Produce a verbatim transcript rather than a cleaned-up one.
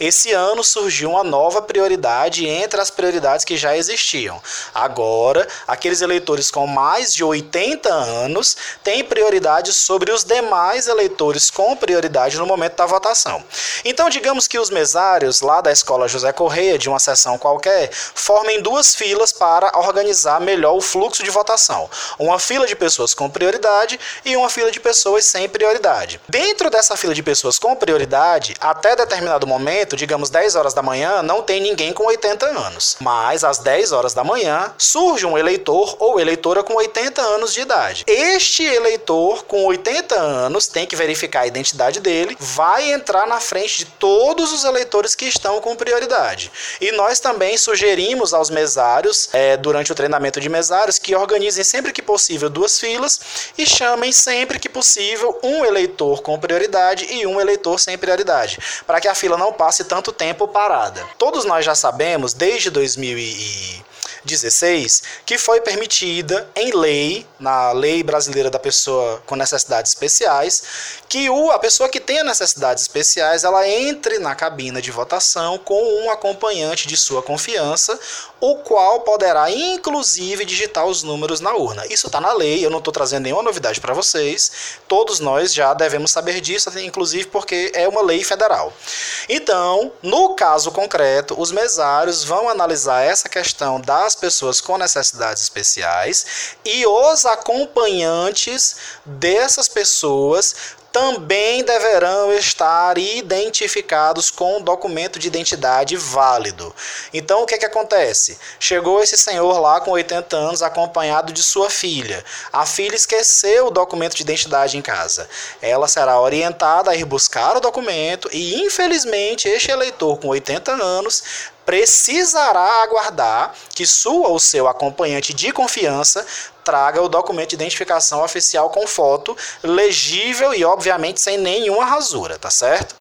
Esse ano surgiu uma nova prioridade entre as prioridades que já existiam. Agora, aqueles eleitores com mais de oitenta anos têm prioridade sobre os demais eleitores com prioridade no momento da votação. Então, digamos que os mesários lá da Escola José Correia, de uma sessão qualquer, formem duas filas para organizar melhor o fluxo de votação. Uma fila de pessoas com prioridade e uma fila de pessoas sem prioridade. Dentro dessa fila de pessoas com prioridade, até determinado momento, digamos dez horas da manhã, não tem ninguém com oitenta anos. Mas às dez horas da manhã, surge um eleitor ou eleitora com oitenta anos de idade. Este eleitor com oitenta anos, tem que verificar a identidade dele, vai entrar na frente de todos os eleitores que estão com prioridade. E nós também sugerimos aos mesários, é, durante o treinamento de mesários, que organizem sempre que possível duas filas e chamem sempre que possível um eleitor com prioridade e um eleitor sem prioridade, para que a fila não passe tanto tempo parada. Todos nós já sabemos, desde dois mil e dezesseis, que foi permitida em lei, na Lei Brasileira da Pessoa com Necessidades Especiais, que o, a pessoa que tenha necessidades especiais, ela entre na cabina de votação com um acompanhante de sua confiança, o qual poderá, inclusive, digitar os números na urna. Isso está na lei, eu não estou trazendo nenhuma novidade para vocês, todos nós já devemos saber disso, inclusive porque é uma lei federal. Então, no caso concreto, os mesários vão analisar essa questão das pessoas com necessidades especiais e os acompanhantes dessas pessoas também deverão estar identificados com um documento de identidade válido. Então, o que que acontece? Chegou esse senhor lá com oitenta anos acompanhado de sua filha. A filha esqueceu o documento de identidade em casa. Ela será orientada a ir buscar o documento e, infelizmente, este eleitor com oitenta anos precisará aguardar que sua ou seu acompanhante de confiança traga o documento de identificação oficial com foto, legível e, obviamente, sem nenhuma rasura, tá certo?